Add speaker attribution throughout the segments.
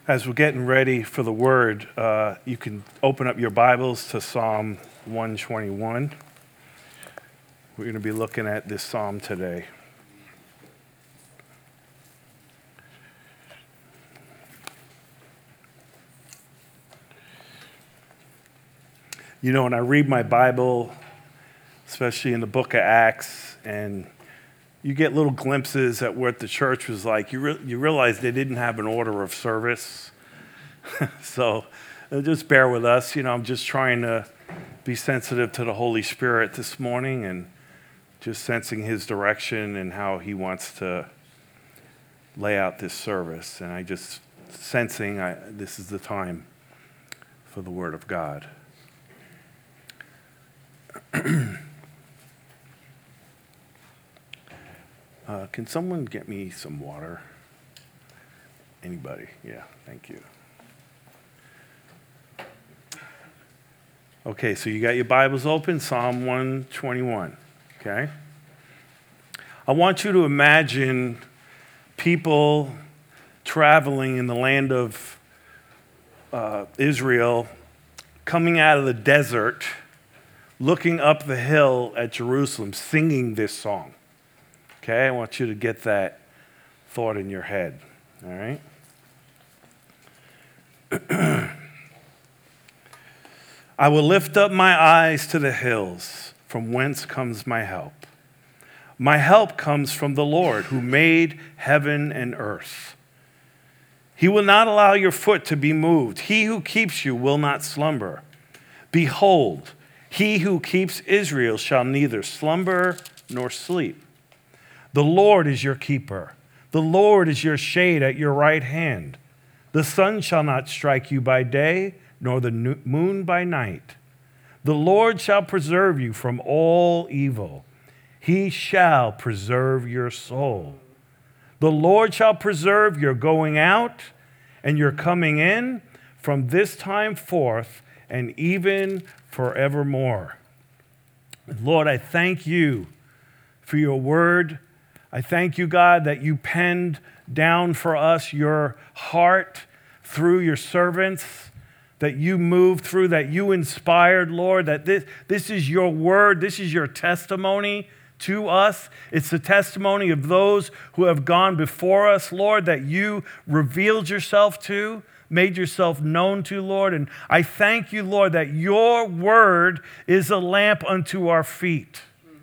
Speaker 1: As we're getting ready for the word, you can open up your Bibles to Psalm 121. We're going to be looking at this psalm today. You know, when I read my Bible, especially in the book of Acts, and you get little glimpses at what the church was like, you realize they didn't have an order of service. So just bear with us. You know, I'm just trying to be sensitive to the Holy Spirit this morning and just sensing his direction and how he wants to lay out this service. And I just sensing this is the time for the Word of God. Can someone get me some water? Anybody? Yeah, thank you. Okay, so you got your Bibles open, Psalm 121, okay? I want you to imagine people traveling in the land of Israel, coming out of the desert, looking up the hill at Jerusalem, singing this song. Okay, I want you to get that thought in your head, all right? I will lift up my eyes to the hills, from whence comes my help. My help comes from the Lord, who made heaven and earth. He will not allow your foot to be moved. He who keeps you will not slumber. Behold, he who keeps Israel shall neither slumber nor sleep. The Lord is your keeper. The Lord is your shade at your right hand. The sun shall not strike you by day, nor the moon by night. The Lord shall preserve you from all evil. He shall preserve your soul. The Lord shall preserve your going out and your coming in from this time forth and even forevermore. Lord, I thank you for your word. I thank you, God, that you penned down for us your heart through your servants, that you moved through, that you inspired, Lord, that this is your word, this is your testimony to us. It's the testimony of those who have gone before us, Lord, that you revealed yourself to, made yourself known to, Lord. And I thank you, Lord, that your word is a lamp unto our feet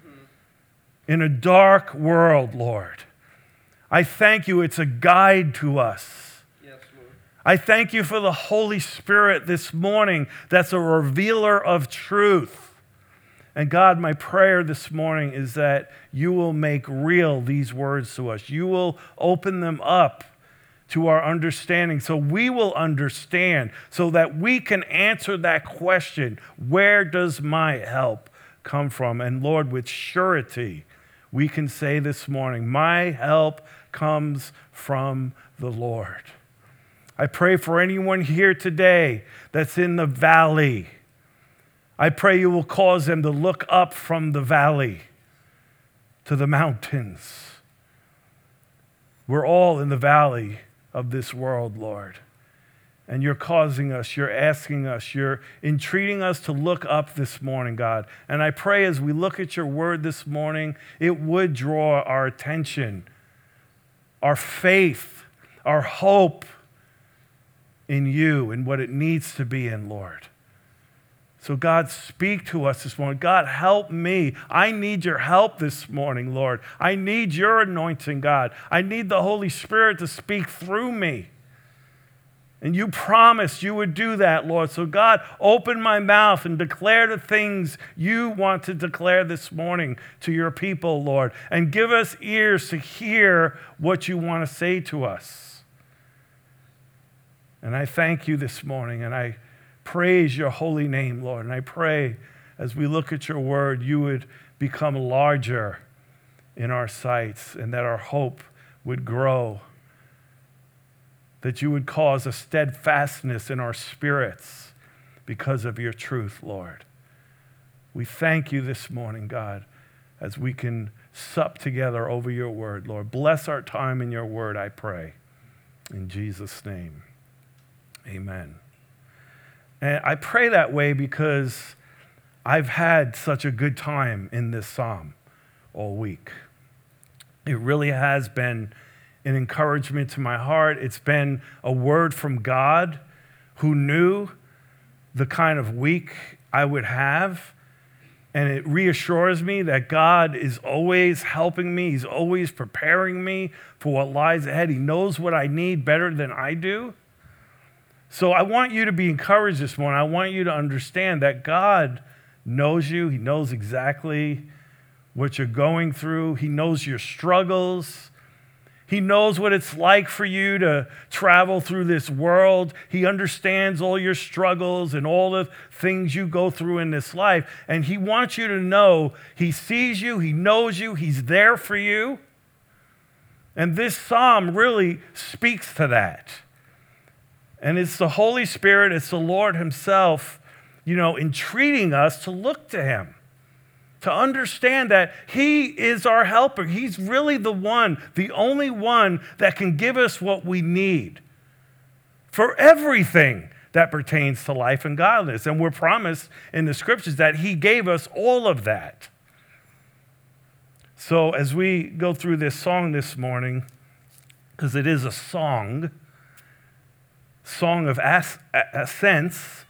Speaker 1: in a dark world, Lord. I thank you, it's a guide to us.
Speaker 2: Yes, Lord.
Speaker 1: I thank you for the Holy Spirit this morning that's a revealer of truth. And God, my prayer this morning is that you will make real these words to us. You will open them up to our understanding so we will understand, so that we can answer that question, where does my help come from? And Lord, with surety, we can say this morning, my help comes from the Lord. I pray for anyone here today that's in the valley. I pray you will cause them to look up from the valley to the mountains. We're all in the valley of this world, Lord. And you're causing us, you're asking us, you're entreating us to look up this morning, God. And I pray as we look at your word this morning, it would draw our attention, our faith, our hope in you and what it needs to be in, Lord. So God, speak to us this morning. God, help me. I need your help this morning, Lord. I need your anointing, God. I need the Holy Spirit to speak through me. And you promised you would do that, Lord. So God, open my mouth and declare the things you want to declare this morning to your people, Lord. And give us ears to hear what you want to say to us. And I thank you this morning, and I praise your holy name, Lord. And I pray as we look at your word, you would become larger in our sights and that our hope would grow, that you would cause a steadfastness in our spirits because of your truth, Lord. We thank you this morning, God, as we can sup together over your word, Lord. Bless our time in your word, I pray. In Jesus' name, Amen. And I pray that way because I've had such a good time in this psalm all week. It really has been an encouragement to my heart. It's been a word from God who knew the kind of week I would have. And it reassures me that God is always helping me. He's always preparing me for what lies ahead. He knows what I need better than I do. So I want you to be encouraged this morning. I want you to understand that God knows you. He knows exactly what you're going through. He knows your struggles. He knows what it's like for you to travel through this world. He understands all your struggles and all the things you go through in this life. And he wants you to know he sees you, he knows you, he's there for you. And this psalm really speaks to that. And it's the Holy Spirit, it's the Lord himself, entreating us to look to him, to understand that he is our helper. He's really the one, the only one that can give us what we need for everything that pertains to life and godliness. And we're promised in the scriptures that he gave us all of that. So as we go through this song this morning, because it is a song of ascents,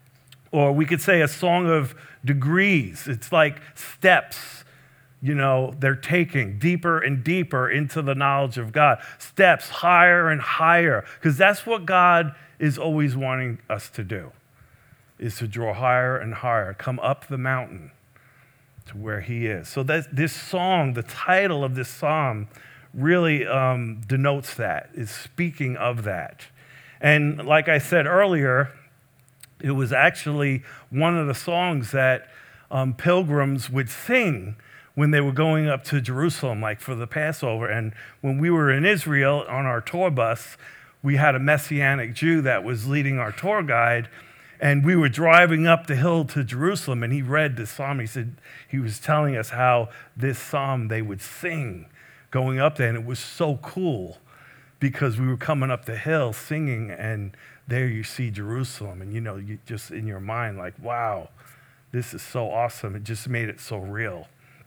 Speaker 1: or we could say a song of degrees. It's like steps, they're taking deeper and deeper into the knowledge of God. Steps higher and higher, because that's what God is always wanting us to do, is to draw higher and higher, come up the mountain to where he is. So this song, the title of this psalm, really denotes that, is speaking of that. And like I said earlier, it was actually one of the songs that pilgrims would sing when they were going up to Jerusalem, like for the Passover. And when we were in Israel on our tour bus, we had a Messianic Jew that was leading our tour guide, and we were driving up the hill to Jerusalem, and he read this psalm. He was telling us how this psalm they would sing going up there, and it was so cool because we were coming up the hill singing, and there you see Jerusalem, and you just in your mind like, wow, this is so awesome. It just made it so real.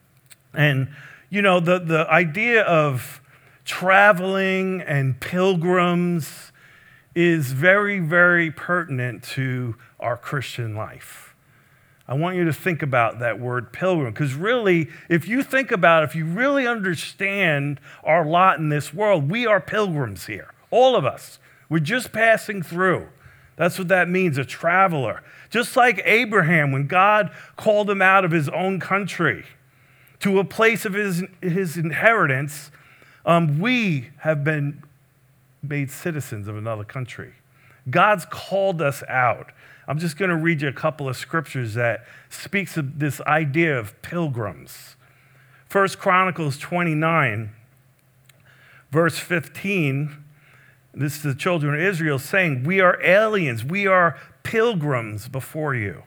Speaker 1: And the idea of traveling and pilgrims is very, very pertinent to our Christian life. I want you to think about that word pilgrim, because really, if you think about it, if you really understand our lot in this world, we are pilgrims here, all of us. We're just passing through. That's what that means, a traveler. Just like Abraham, when God called him out of his own country to a place of his inheritance, we have been made citizens of another country. God's called us out. I'm just going to read you a couple of scriptures that speaks of this idea of pilgrims. 1 Chronicles 29, verse 15, this is the children of Israel saying, we are aliens, we are pilgrims before you,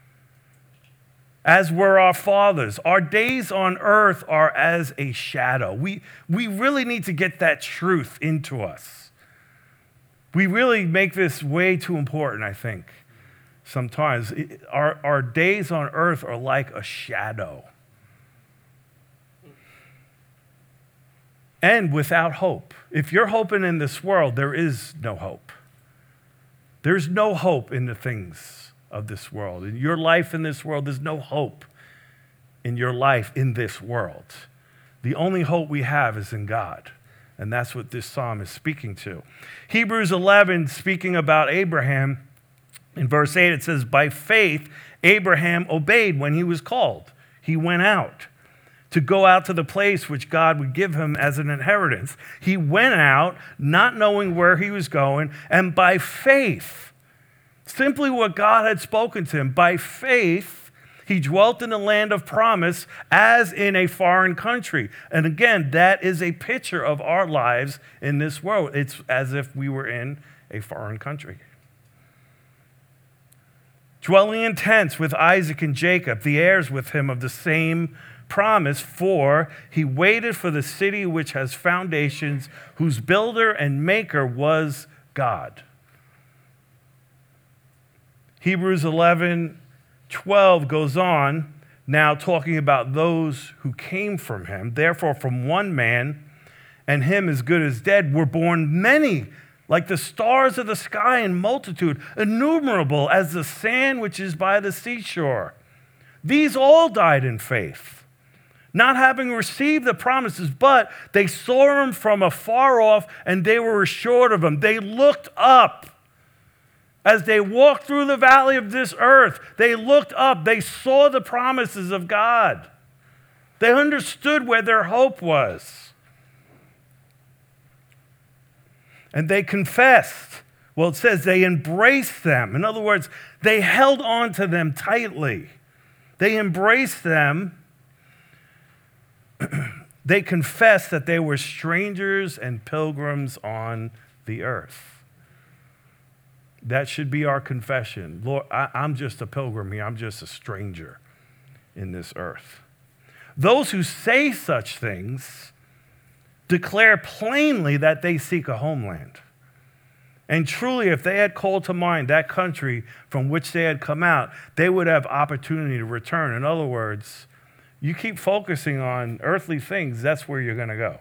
Speaker 1: as were our fathers. Our days on earth are as a shadow. We really need to get that truth into us. We really make this way too important, I think. Sometimes our days on earth are like a shadow. And without hope. If you're hoping in this world, there is no hope. There's no hope in the things of this world. In your life in this world, there's no hope in your life in this world. The only hope we have is in God. And that's what this psalm is speaking to. Hebrews 11, speaking about Abraham, in verse 8, it says, by faith, Abraham obeyed when he was called. He went out to go out to the place which God would give him as an inheritance. He went out not knowing where he was going, and by faith, simply what God had spoken to him, by faith, he dwelt in the land of promise as in a foreign country. And again, that is a picture of our lives in this world. It's as if we were in a foreign country. Dwelling in tents with Isaac and Jacob, the heirs with him of the same promise, for he waited for the city which has foundations, whose builder and maker was God. Hebrews 11:12 goes on, now talking about those who came from him. Therefore, from one man, and him as good as dead, were born many, like the stars of the sky in multitude, innumerable as the sand which is by the seashore. These all died in faith, not having received the promises, but they saw him from afar off, and they were assured of him. They looked up. As they walked through the valley of this earth, they looked up. They saw the promises of God. They understood where their hope was. And they confessed. Well, it says they embraced them. In other words, they held on to them tightly. They embraced them. They confessed that they were strangers and pilgrims on the earth. That should be our confession. Lord, I'm just a pilgrim here. I'm just a stranger in this earth. Those who say such things declare plainly that they seek a homeland. And truly, if they had called to mind that country from which they had come out, they would have opportunity to return. In other words, you keep focusing on earthly things, that's where you're going to go.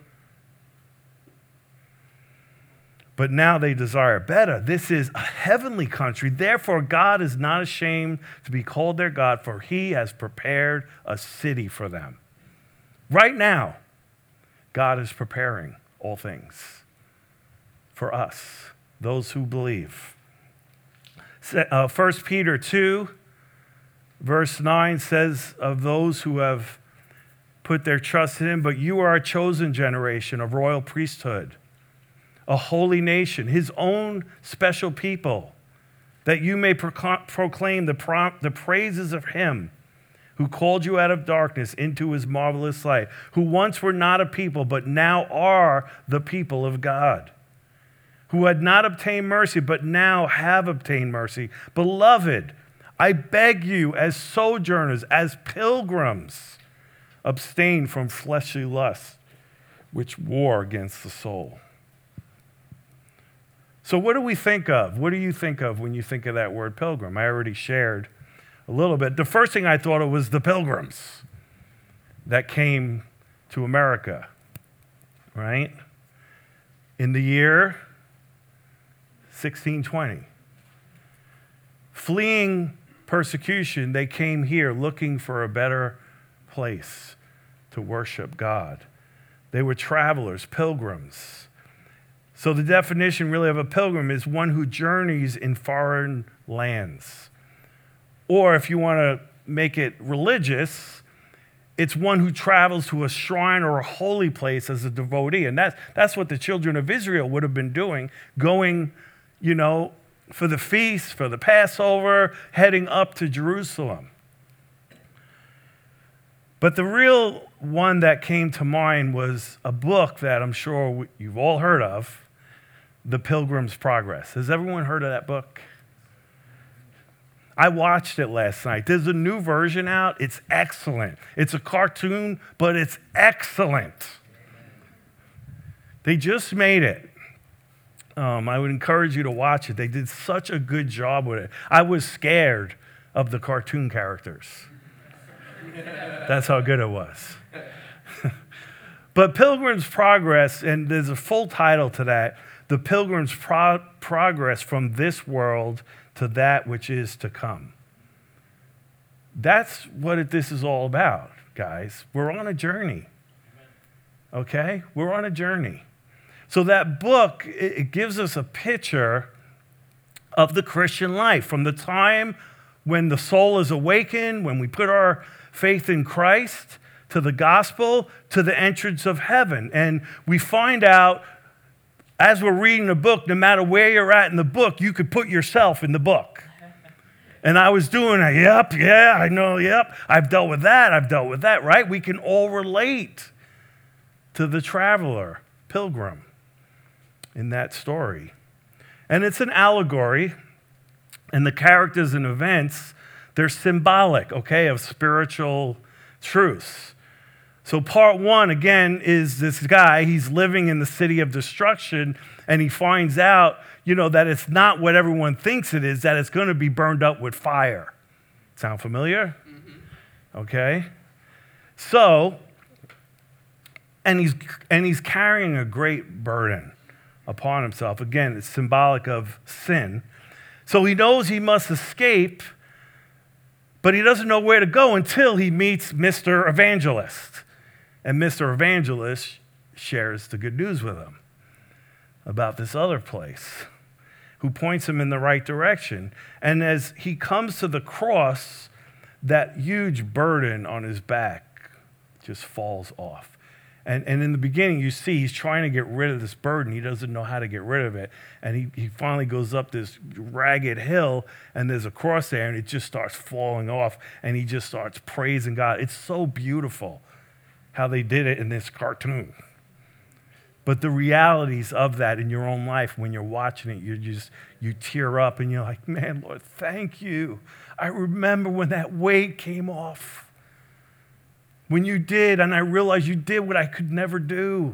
Speaker 1: But now they desire better. This is a heavenly country. Therefore, God is not ashamed to be called their God, for he has prepared a city for them. Right now, God is preparing all things for us, those who believe. 1 Peter 2, verse 9 says of those who have put their trust in him, but you are a chosen generation, a royal priesthood, a holy nation, his own special people, that you may proclaim the praises of him who called you out of darkness into his marvelous light, who once were not a people, but now are the people of God, who had not obtained mercy, but now have obtained mercy. Beloved, I beg you, as sojourners, as pilgrims, abstain from fleshly lusts, which war against the soul. So what do we think of? What do you think of when you think of that word pilgrim? I already shared a little bit. The first thing I thought of was the pilgrims that came to America, right? In the year 1620. Fleeing persecution, they came here looking for a better place to worship God. They were travelers, pilgrims. So the definition really of a pilgrim is one who journeys in foreign lands. Or if you want to make it religious, it's one who travels to a shrine or a holy place as a devotee. And that's what the children of Israel would have been doing, going, for the feast, for the Passover, heading up to Jerusalem. But the real one that came to mind was a book that I'm sure you've all heard of, The Pilgrim's Progress. Has everyone heard of that book? I watched it last night. There's a new version out. It's excellent. It's a cartoon, but it's excellent. They just made it. I would encourage you to watch it. They did such a good job with it. I was scared of the cartoon characters. That's how good it was. But Pilgrim's Progress, and there's a full title to that, The Pilgrim's Progress from This World to That Which Is to Come. That's what this is all about, guys. We're on a journey. Okay? We're on a journey. So that book, it gives us a picture of the Christian life from the time when the soul is awakened, when we put our faith in Christ, to the gospel, to the entrance of heaven. And we find out, as we're reading the book, no matter where you're at in the book, you could put yourself in the book. And I was doing a, yep, yeah, I know, yep. I've dealt with that, right? We can all relate to the traveler, pilgrim, in that story. And it's an allegory, and the characters and events, they're symbolic, okay, of spiritual truths. So part one, again, is this guy. He's living in the city of destruction, and he finds out, that it's not what everyone thinks it is, that it's going to be burned up with fire. Sound familiar? Mm-hmm. Okay. So, and he's carrying a great burden upon himself. Again, it's symbolic of sin. So he knows he must escape, but he doesn't know where to go until he meets Mr. Evangelist. And Mr. Evangelist shares the good news with him about this other place, who points him in the right direction. And as he comes to the cross, that huge burden on his back just falls off. And in the beginning, you see he's trying to get rid of this burden. He doesn't know how to get rid of it. And he finally goes up this ragged hill, and there's a cross there, and it just starts falling off, and he just starts praising God. It's so beautiful how they did it in this cartoon. But the realities of that in your own life, when you're watching it, you tear up, and you're like, man, Lord, thank you. I remember when that weight came off. When you did, and I realized you did what I could never do.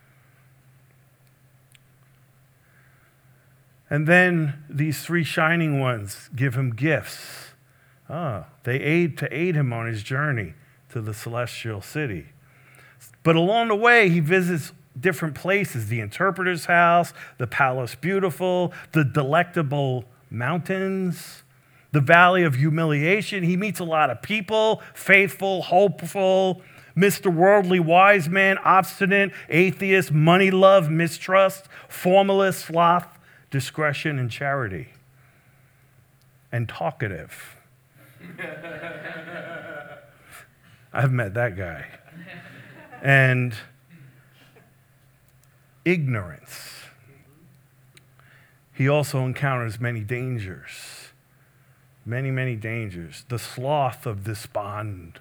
Speaker 1: And then these three shining ones give him gifts. They aid him on his journey to the celestial city. But along the way, he visits different places: the interpreter's house, the palace beautiful, the delectable mountains, the valley of humiliation. He meets a lot of people: faithful, hopeful, Mr. Worldly Wise Man, obstinate, atheist, money love, mistrust, formalist, sloth, discretion, and charity, and talkative. I've met that guy. And ignorance. He also encounters many dangers. Many, many dangers. The sloth of despond.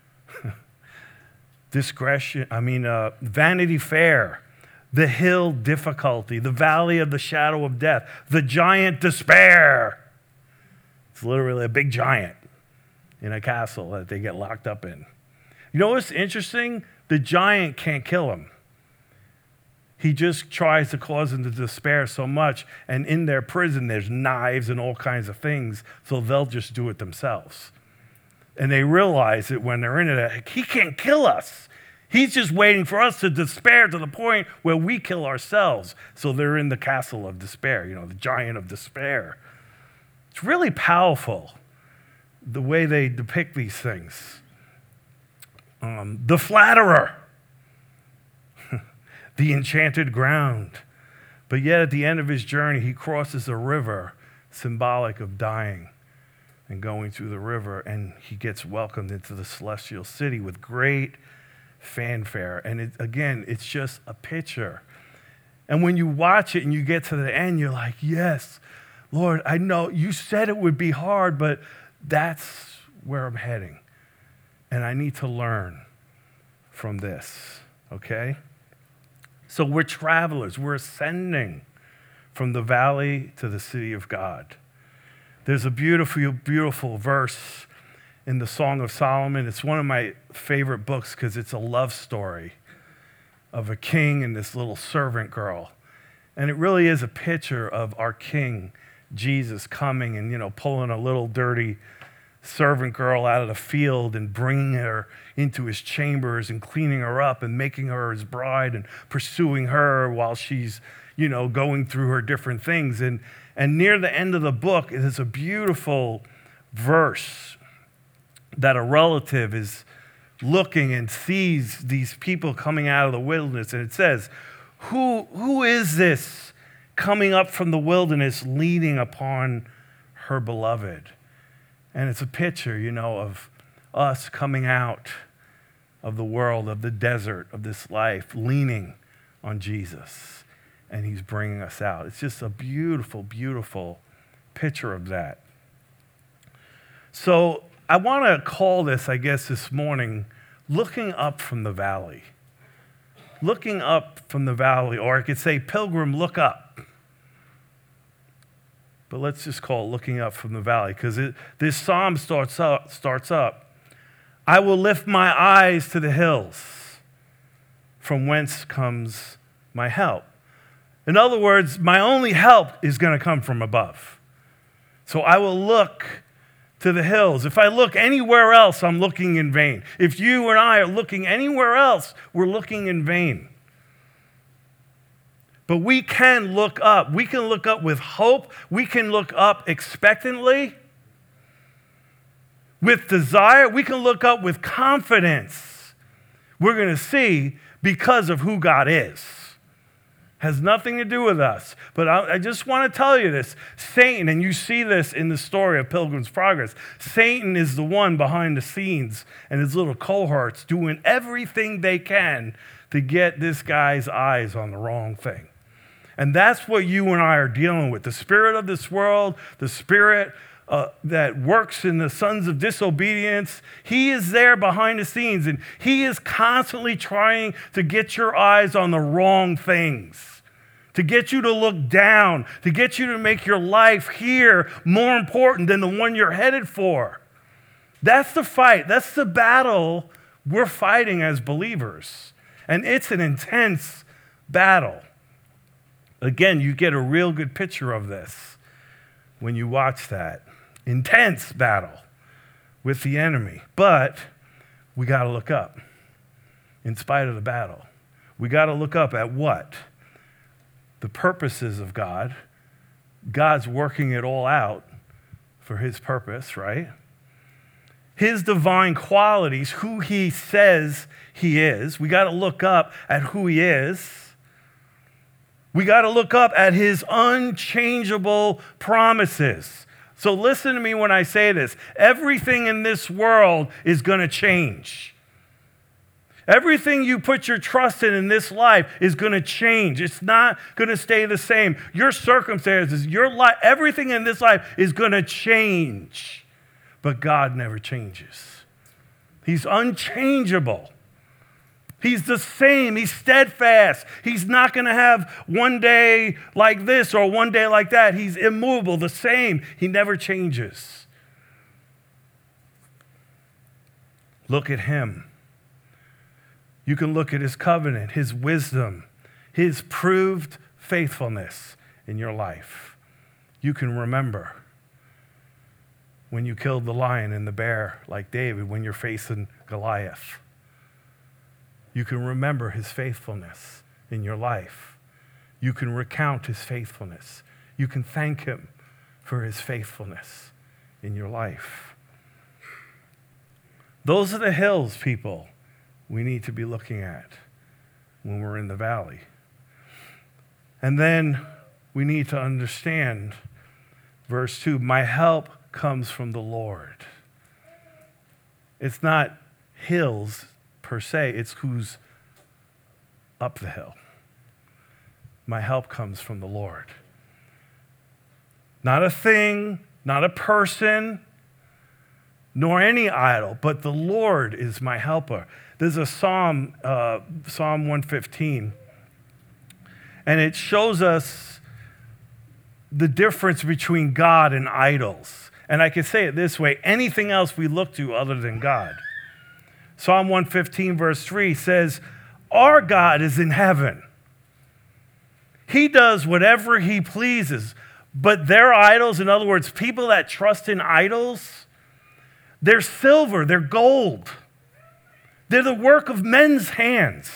Speaker 1: Vanity Fair. The hill difficulty. The valley of the shadow of death. The giant despair. It's literally a big giant in a castle that they get locked up in. You know what's interesting? The giant can't kill him. He just tries to cause them to despair so much, and in their prison there's knives and all kinds of things, so they'll just do it themselves. And they realize that when they're in it, he can't kill us. He's just waiting for us to despair to the point where we kill ourselves. So they're in the castle of despair, the giant of despair. It's really powerful, the way they depict these things. The flatterer, the enchanted ground. But yet at the end of his journey, he crosses a river symbolic of dying and going through the river, and he gets welcomed into the celestial city with great fanfare. And it's just a picture. And when you watch it and you get to the end, you're like, yes, Lord, I know you said it would be hard, but that's where I'm heading. And I need to learn from this, okay? So we're travelers. We're ascending from the valley to the city of God. There's a beautiful, beautiful verse in the Song of Solomon. It's one of my favorite books because it's a love story of a king and this little servant girl. And it really is a picture of our King, Jesus, coming and, pulling a little dirty servant girl out of the field and bringing her into his chambers and cleaning her up and making her his bride and pursuing her while she's, going through her different things. And near the end of the book, it is a beautiful verse that a relative is looking and sees these people coming out of the wilderness. And it says, who is this coming up from the wilderness leaning upon her beloved? And it's a picture, of us coming out of the world, of the desert, of this life, leaning on Jesus. And he's bringing us out. It's just a beautiful, beautiful picture of that. So I want to call this, this morning, looking up from the valley. Looking up from the valley, or I could say, Pilgrim, look up. But let's just call it looking up from the valley, because this psalm starts up. I will lift my eyes to the hills, from whence comes my help. In other words, my only help is going to come from above. So I will look to the hills. If I look anywhere else, I'm looking in vain. If you and I are looking anywhere else, we're looking in vain. But we can look up. We can look up with hope. We can look up expectantly, with desire. We can look up with confidence. We're going to see because of who God is. Has nothing to do with us. But I just want to tell you this. Satan, and you see this in the story of Pilgrim's Progress, Satan is the one behind the scenes and his little cohorts doing everything they can to get this guy's eyes on the wrong thing. And that's what you and I are dealing with. The spirit of this world, the spirit that works in the sons of disobedience, he is there behind the scenes, and he is constantly trying to get your eyes on the wrong things, to get you to look down, to get you to make your life here more important than the one you're headed for. That's the fight. That's the battle we're fighting as believers. And it's an intense battle. Again, you get a real good picture of this when you watch that. Intense battle with the enemy. But we got to look up in spite of the battle. We got to look up at what? The purposes of God. God's working it all out for his purpose, right? His divine qualities, who he says he is. We got to look up at who he is. We got to look up at his unchangeable promises. So listen to me when I say this. Everything in this world is going to change. Everything you put your trust in this life is going to change. It's not going to stay the same. Your circumstances, your life, everything in this life is going to change. But God never changes. He's unchangeable. He's the same. He's steadfast. He's not going to have one day like this or one day like that. He's immovable, the same. He never changes. Look at him. You can look at his covenant, his wisdom, his proved faithfulness in your life. You can remember when you killed the lion and the bear like David, when you're facing Goliath. You can remember his faithfulness in your life. You can recount his faithfulness. You can thank him for his faithfulness in your life. Those are the hills, people, we need to be looking at when we're in the valley. And then we need to understand verse 2, my help comes from the Lord. It's not hills per se, it's who's up the hill. My help comes from the Lord. Not a thing, not a person, nor any idol, but the Lord is my helper. There's a psalm, Psalm 115, and it shows us the difference between God and idols. And I can say it this way, anything else we look to other than God. Psalm 115, verse 3 says, our God is in heaven. He does whatever he pleases. But their idols, in other words, people that trust in idols, they're silver, they're gold. They're the work of men's hands.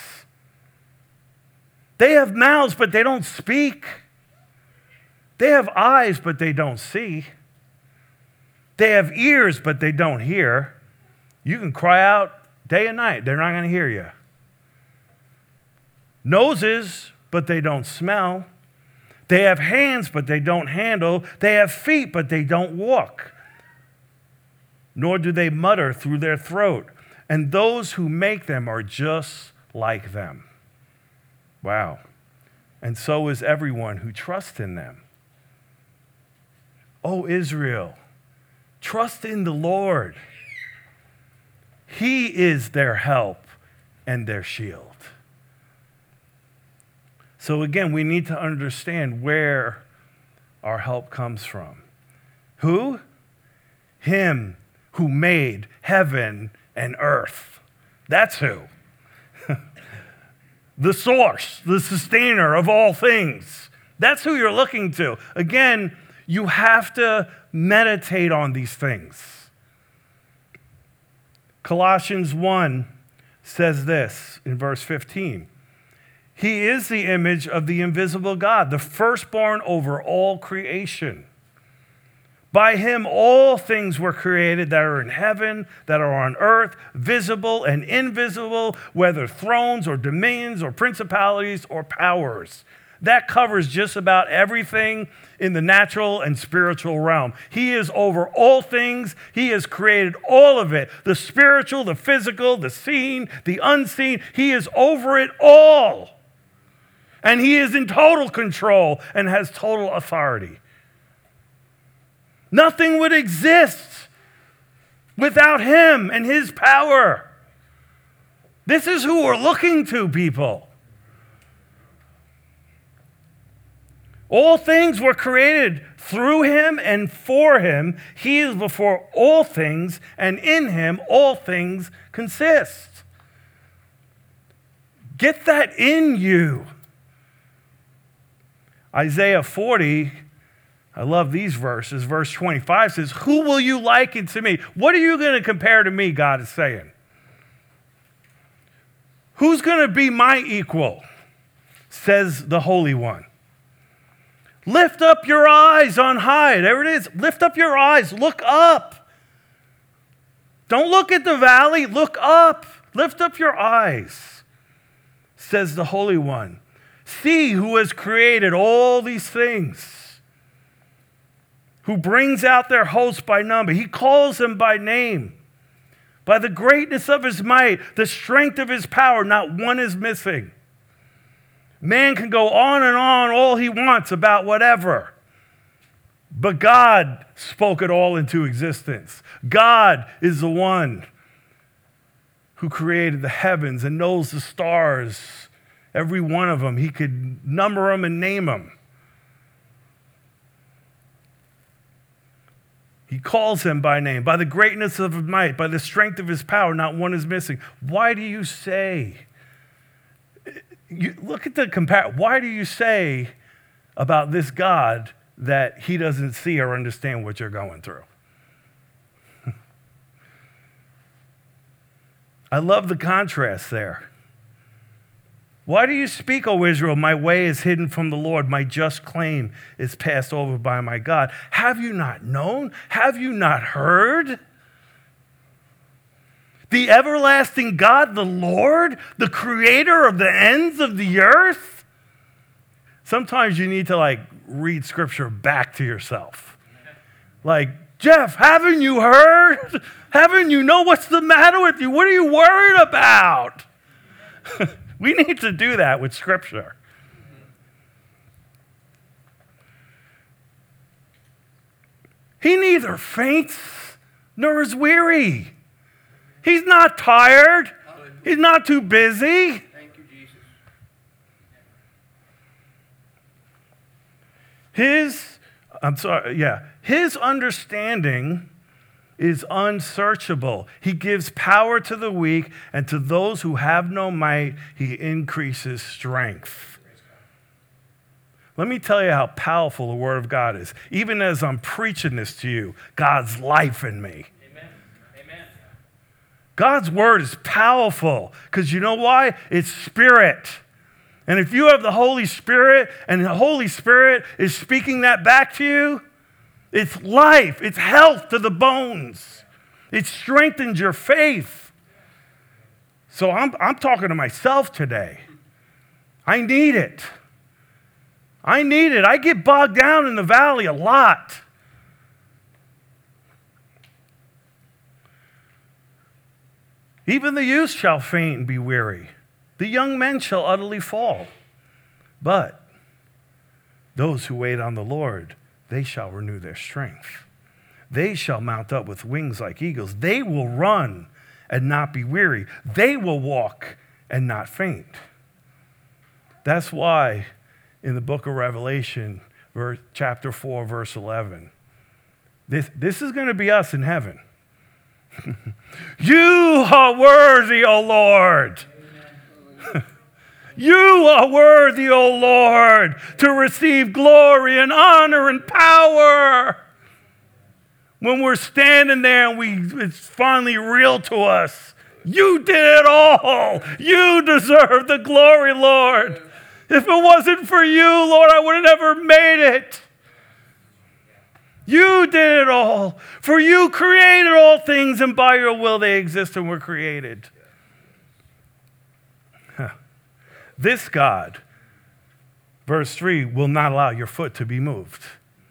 Speaker 1: They have mouths, but they don't speak. They have eyes, but they don't see. They have ears, but they don't hear. You can cry out day and night. They're not going to hear you. Noses, but they don't smell. They have hands, but they don't handle. They have feet, but they don't walk. Nor do they mutter through their throat. And those who make them are just like them. Wow. And so is everyone who trusts in them. O Israel, trust in the Lord. He is their help and their shield. So again, we need to understand where our help comes from. Who? Him who made heaven and earth. That's who. The source, the sustainer of all things. That's who you're looking to. Again, you have to meditate on these things. Colossians 1 says this in verse 15. He is the image of the invisible God, the firstborn over all creation. By him all things were created that are in heaven, that are on earth, visible and invisible, whether thrones or dominions or principalities or powers. That covers just about everything in the natural and spiritual realm. He is over all things. He has created all of it. The spiritual, the physical, the seen, the unseen. He is over it all. And he is in total control and has total authority. Nothing would exist without him and his power. This is who we're looking to, people. All things were created through him and for him. He is before all things, and in him all things consist. Get that in you. Isaiah 40, I love these verses. Verse 25 says, who will you liken to me? What are you going to compare to me, God is saying? Who's going to be my equal? Says the Holy One. Lift up your eyes on high. There it is. Lift up your eyes. Look up. Don't look at the valley. Look up. Lift up your eyes, says the Holy One. See who has created all these things, who brings out their hosts by number. He calls them by name. By the greatness of his might, the strength of his power, not one is missing. Man can go on and on all he wants about whatever. But God spoke it all into existence. God is the one who created the heavens and knows the stars, every one of them. He could number them and name them. He calls them by name. By the greatness of his might, by the strength of his power, not one is missing. Why do you say... look at the comparison. Why do you say about this God that he doesn't see or understand what you're going through? I love the contrast there. Why do you speak, O Israel, my way is hidden from the Lord, my just claim is passed over by my God? Have you not known? Have you not heard? The everlasting God, the Lord, the creator of the ends of the earth. Sometimes you need to read scripture back to yourself. Jeff, haven't you heard? Haven't you know what's the matter with you? What are you worried about? We need to do that with scripture. He neither faints nor is weary. He's not tired. He's not too busy.
Speaker 2: Thank you, Jesus.
Speaker 1: His understanding is unsearchable. He gives power to the weak, and to those who have no might, he increases strength. Let me tell you how powerful the Word of God is. Even as I'm preaching this to you, God's life in me. God's word is powerful because you know why? It's spirit. And if you have the Holy Spirit and the Holy Spirit is speaking that back to you, it's life. It's health to the bones. It strengthens your faith. So I'm talking to myself today. I need it. I need it. I get bogged down in the valley a lot. Even the youth shall faint and be weary. The young men shall utterly fall. But those who wait on the Lord, they shall renew their strength. They shall mount up with wings like eagles. They will run and not be weary. They will walk and not faint. That's why in the book of Revelation, chapter 4, verse 11, this is going to be us in heaven. You are worthy, O Lord. You are worthy, O Lord, to receive glory and honor and power. When we're standing there and it's finally real to us, you did it all. You deserve the glory, Lord. If it wasn't for you, Lord, I would have never made it. You did it all. For you created all things, and by your will they exist and were created. This God, verse 3, will not allow your foot to be moved.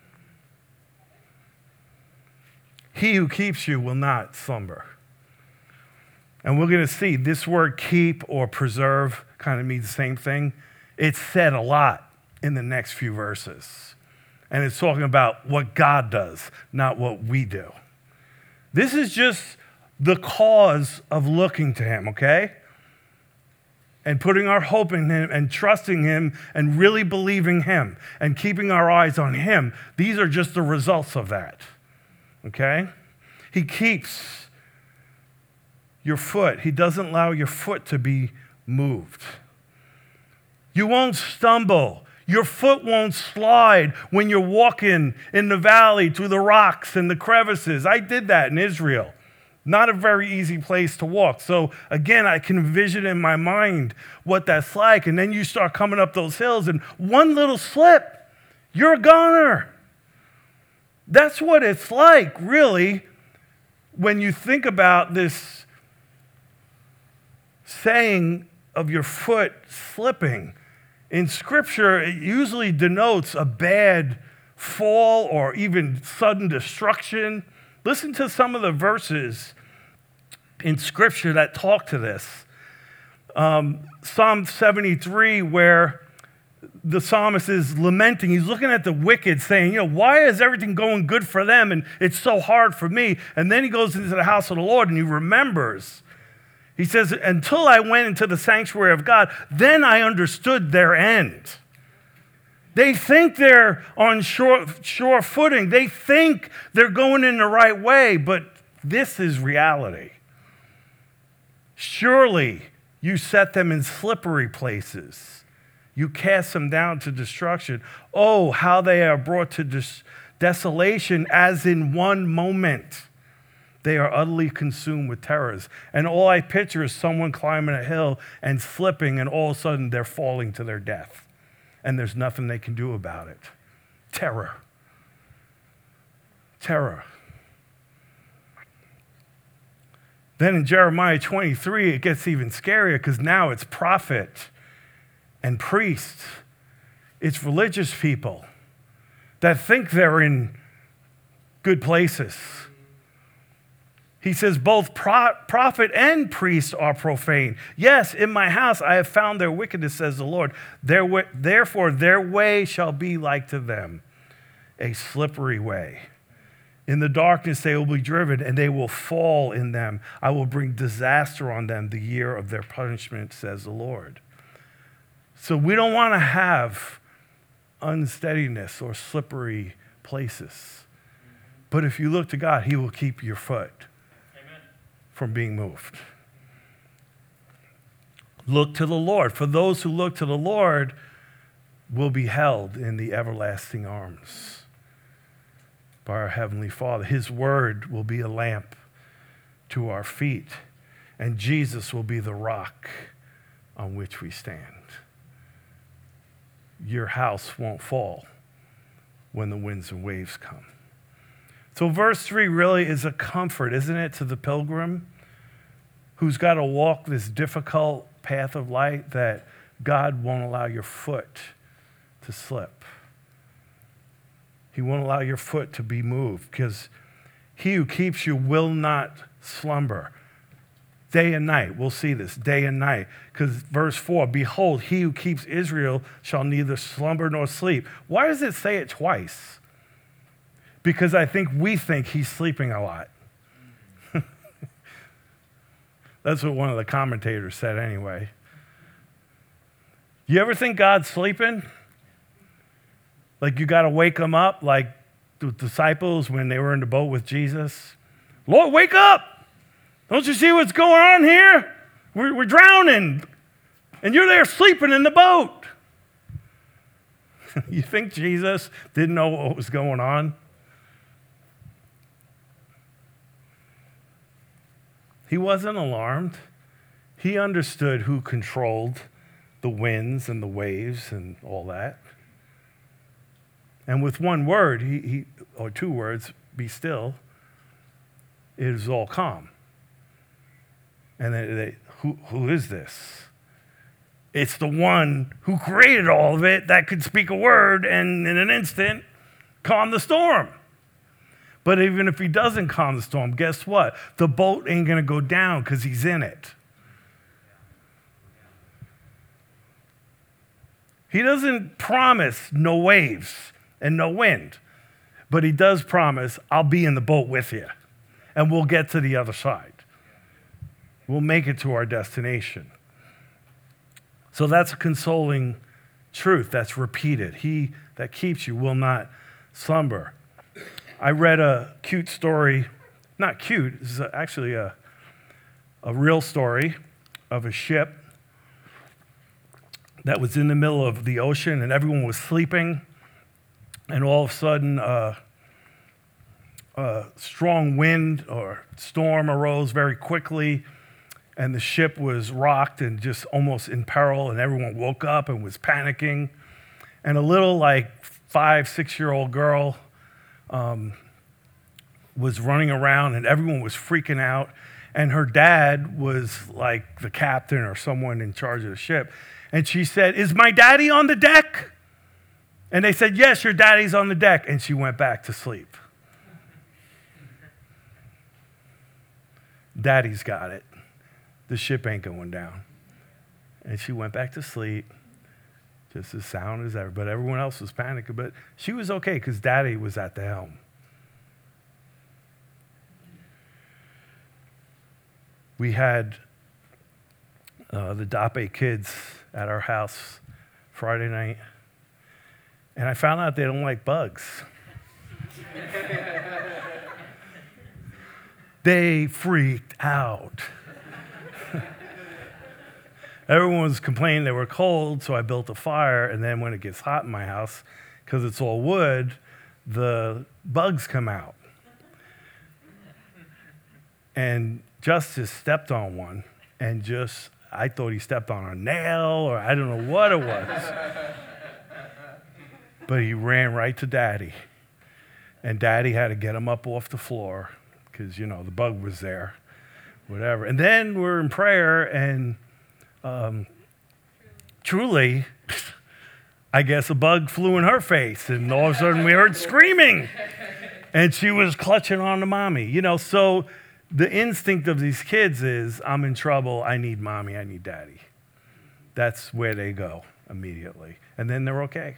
Speaker 1: He who keeps you will not slumber. And we're going to see this word keep or preserve kind of means the same thing. It's said a lot in the next few verses. And it's talking about what God does, not what we do. This is just the cause of looking to him, okay? And putting our hope in him and trusting him and really believing him and keeping our eyes on him. These are just the results of that. Okay? He keeps your foot. He doesn't allow your foot to be moved. You won't stumble. Your foot won't slide when you're walking in the valley through the rocks and the crevices. I did that in Israel. Not a very easy place to walk. So again, I can envision in my mind what that's like. And then you start coming up those hills and one little slip, you're a goner. That's what it's like, really, when you think about this saying of your foot slipping. In Scripture, it usually denotes a bad fall or even sudden destruction. Listen to some of the verses in Scripture that talk to this. Psalm 73, where the psalmist is lamenting. He's looking at the wicked saying, why is everything going good for them and it's so hard for me? And then he goes into the house of the Lord and he remembers. He says, until I went into the sanctuary of God, then I understood their end. They think they're on sure footing. They think they're going in the right way, but this is reality. Surely you set them in slippery places. You cast them down to destruction. Oh, how they are brought to desolation as in one moment. They are utterly consumed with terrors. And all I picture is someone climbing a hill and slipping, and all of a sudden they're falling to their death. And there's nothing they can do about it. Terror. Terror. Then in Jeremiah 23, it gets even scarier because now it's prophet and priest. It's religious people that think they're in good places. He says, both prophet and priest are profane. Yes, in my house I have found their wickedness, says the Lord. Therefore, their way shall be like to them, a slippery way. In the darkness they will be driven, and they will fall in them. I will bring disaster on them the year of their punishment, says the Lord. So we don't want to have unsteadiness or slippery places. But if you look to God, he will keep your foot from being moved. Look to the Lord. For those who look to the Lord will be held in the everlasting arms by our Heavenly Father. His word will be a lamp to our feet, and Jesus will be the rock on which we stand. Your house won't fall when the winds and waves come. So verse 3 really is a comfort, isn't it, to the pilgrim who's got to walk this difficult path of light, that God won't allow your foot to slip. He won't allow your foot to be moved, because he who keeps you will not slumber. Day and night, we'll see this, day and night. Because verse 4, behold, he who keeps Israel shall neither slumber nor sleep. Why does it say it twice? Because we think he's sleeping a lot. That's what one of the commentators said anyway. You ever think God's sleeping? Like you got to wake him up, like the disciples when they were in the boat with Jesus. Lord, wake up! Don't you see what's going on here? We're drowning, and you're there sleeping in the boat. You think Jesus didn't know what was going on? He wasn't alarmed. He understood who controlled the winds and the waves and all that. And with one word, or two words, be still, it is all calm. And who is this? It's the one who created all of it that could speak a word and in an instant calm the storm. But even if he doesn't calm the storm, guess what? The boat ain't going to go down because he's in it. He doesn't promise no waves and no wind, but he does promise, I'll be in the boat with you, and we'll get to the other side. We'll make it to our destination. So that's a consoling truth that's repeated. He that keeps you will not slumber. I read a cute story, not cute, this is actually a real story of a ship that was in the middle of the ocean and everyone was sleeping, and all of a sudden a strong wind or storm arose very quickly, and the ship was rocked and just almost in peril, and everyone woke up and was panicking. And a little 5-6-year-old girl was running around, and everyone was freaking out. And her dad was like the captain or someone in charge of the ship. And she said, "Is my daddy on the deck?" And they said, "Yes, your daddy's on the deck." And she went back to sleep. Daddy's got it. The ship ain't going down. And she went back to sleep, just as sound as ever. But everyone else was panicking. But she was okay because Daddy was at the helm. We had the Dape kids at our house Friday night, and I found out they don't like bugs. They freaked out. Everyone was complaining they were cold, so I built a fire, and then when it gets hot in my house, because it's all wood, the bugs come out. And Justice stepped on one, and I thought he stepped on a nail, or I don't know what it was. But he ran right to Daddy, and Daddy had to get him up off the floor, because, the bug was there, whatever. And then we're in prayer, and truly, I guess a bug flew in her face, and all of a sudden we heard screaming, and she was clutching on to mommy. So the instinct of these kids is, I'm in trouble, I need mommy, I need daddy. That's where they go immediately, and then they're okay.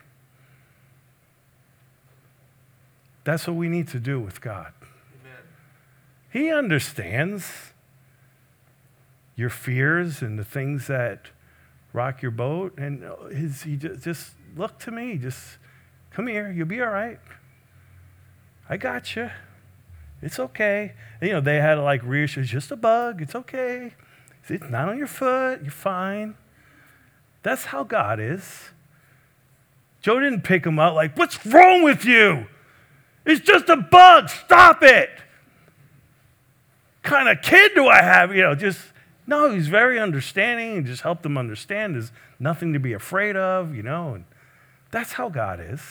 Speaker 1: That's what we need to do with God. Amen. He understands your fears and the things that rock your boat, and he just look to me, just come here, you'll be all right. I got you. It's okay. And, they had to reassure, it's just a bug, it's okay. It's not on your foot, you're fine. That's how God is. Joe didn't pick him up what's wrong with you? It's just a bug, stop it. What kind of kid do I have? No, he's very understanding and just helped them understand there's nothing to be afraid of, and that's how God is.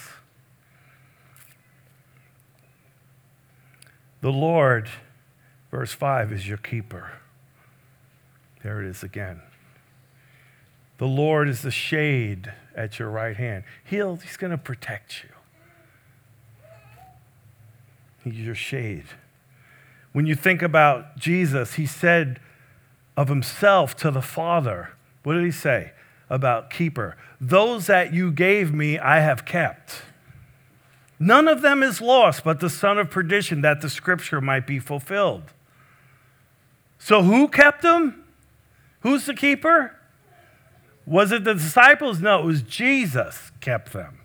Speaker 1: The Lord, verse 5, is your keeper. There it is again. The Lord is the shade at your right hand. He's going to protect you. He's your shade. When you think about Jesus, he said of himself to the Father, what did he say about keeper? Those that you gave me, I have kept. None of them is lost, but the son of perdition, that the scripture might be fulfilled. So who kept them? Who's the keeper? Was it the disciples? No, it was Jesus kept them.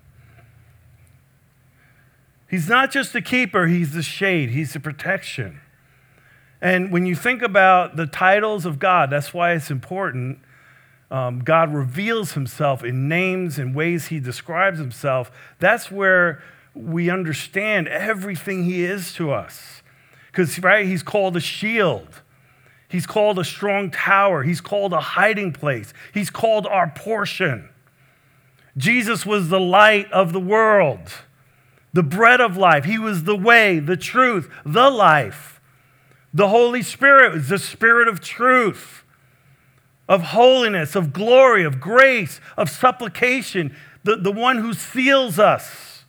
Speaker 1: He's not just the keeper, he's the shade, he's the protection. And when you think about the titles of God, that's why it's important. God reveals himself in names and ways he describes himself. That's where we understand everything he is to us. Because, right, he's called a shield. He's called a strong tower. He's called a hiding place. He's called our portion. Jesus was the light of the world, the bread of life. He was the way, the truth, the life. The Holy Spirit is the Spirit of truth, of holiness, of glory, of grace, of supplication, the one who seals us.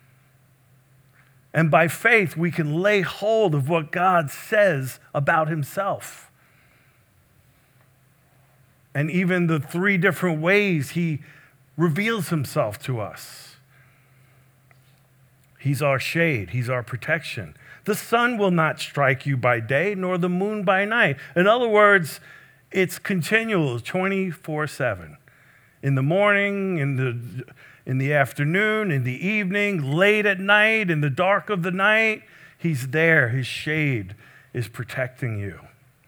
Speaker 1: And by faith, we can lay hold of what God says about himself. And even the 3 different ways he reveals himself to us. He's our shade. He's our protection. The sun will not strike you by day, nor the moon by night. In other words, it's continual, 24/7. In the morning, in the afternoon, in the evening, late at night, in the dark of the night, he's there. His shade is protecting you.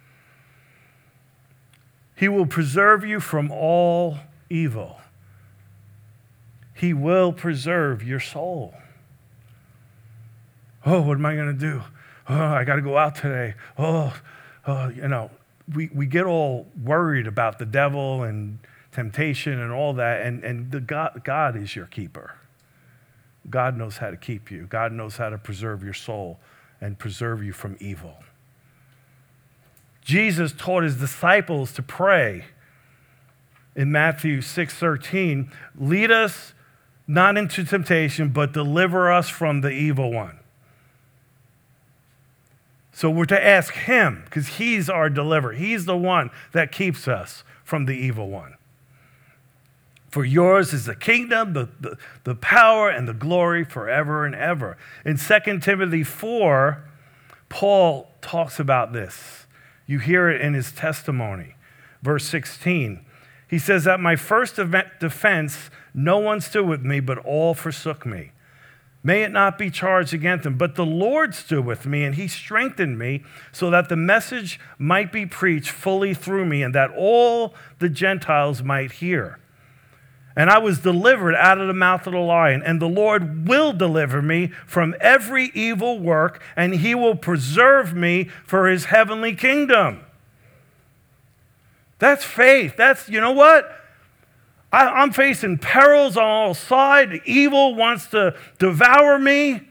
Speaker 1: He will preserve you from all evil. He will preserve your soul. Oh, what am I going to do? Oh, I got to go out today. We get all worried about the devil and temptation and all that, and God is your keeper. God knows how to keep you. God knows how to preserve your soul and preserve you from evil. Jesus taught his disciples to pray in Matthew 6:13, lead us not into temptation, but deliver us from the evil one. So we're to ask him, because he's our deliverer. He's the one that keeps us from the evil one. For yours is the kingdom, the power, and the glory forever and ever. In 2 Timothy 4, Paul talks about this. You hear it in his testimony. Verse 16, he says, at my first defense, no one stood with me, but all forsook me. May it not be charged against them, but the Lord stood with me, and he strengthened me so that the message might be preached fully through me, and that all the Gentiles might hear. And I was delivered out of the mouth of the lion, and the Lord will deliver me from every evil work, and he will preserve me for his heavenly kingdom. That's faith. You know what? I'm facing perils on all sides. Evil wants to devour me.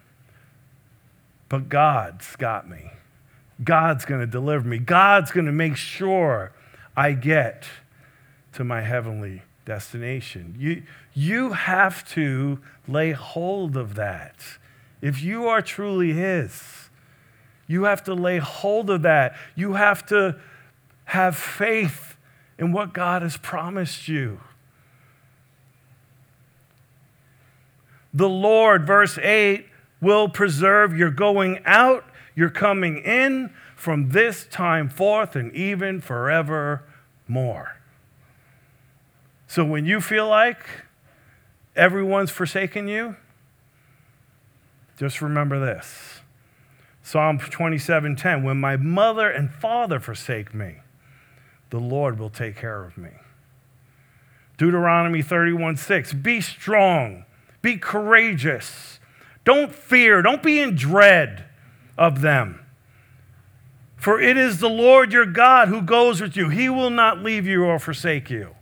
Speaker 1: But God's got me. God's going to deliver me. God's going to make sure I get to my heavenly destination. You have to lay hold of that. If you are truly his, you have to lay hold of that. You have to have faith in what God has promised you. The Lord, verse 8, will preserve your going out, your coming in from this time forth and even forevermore. So when you feel like everyone's forsaken you, just remember this. Psalm 27:10, when my mother and father forsake me, the Lord will take care of me. Deuteronomy 31:6, be strong. Be courageous. Don't fear. Don't be in dread of them. For it is the Lord your God who goes with you. He will not leave you or forsake you.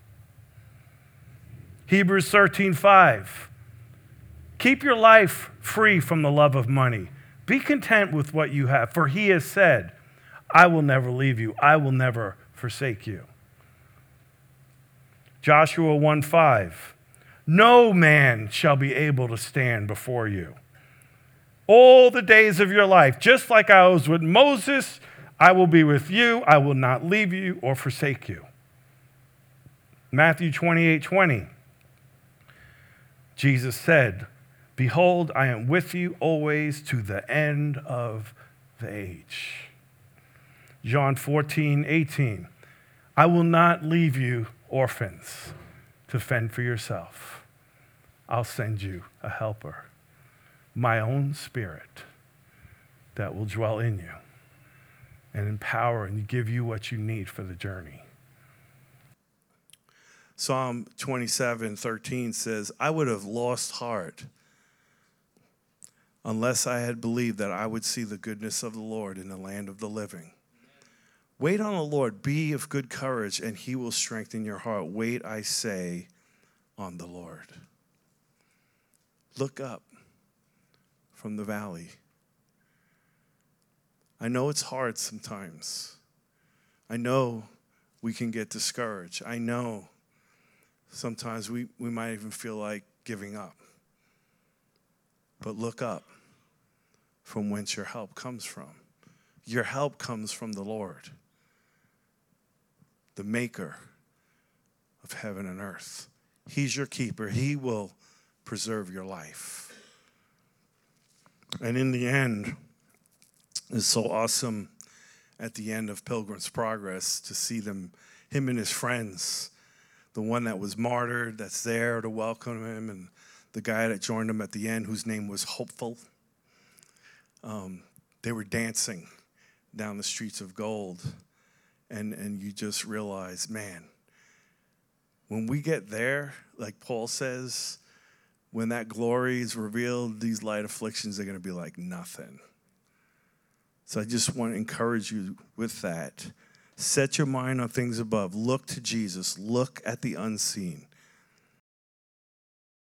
Speaker 1: Hebrews 13:5. Keep your life free from the love of money. Be content with what you have, for he has said, I will never leave you. I will never forsake you. Joshua 1:5. No man shall be able to stand before you all the days of your life. Just like I was with Moses, I will be with you. I will not leave you or forsake you. Matthew 28:20. Jesus said, behold, I am with you always to the end of the age. John 14:18. I will not leave you orphans to fend for yourself. I'll send you a helper, my own spirit that will dwell in you. and empower and give you what you need for the journey. Psalm 27:13 says, I would have lost heart unless I had believed that I would see the goodness of the Lord in the land of the living. Wait on the Lord, be of good courage, and he will strengthen your heart. Wait, I say, on the Lord. Look up from the valley. I know it's hard sometimes. I know we can get discouraged. I know sometimes we might even feel like giving up. But look up from whence your help comes from. Your help comes from the Lord, the maker of heaven and earth. He's your keeper. He will preserve your life. And in the end, it's so awesome at the end of Pilgrim's Progress to see him and his friends, the one that was martyred that's there to welcome him, and the guy that joined him at the end whose name was Hopeful. They were dancing down the streets of gold, and you just realize, man, when we get there, like Paul says, when that glory is revealed, these light afflictions are going to be like nothing. So I just want to encourage you with that. Set your mind on things above. Look to Jesus. Look at the unseen.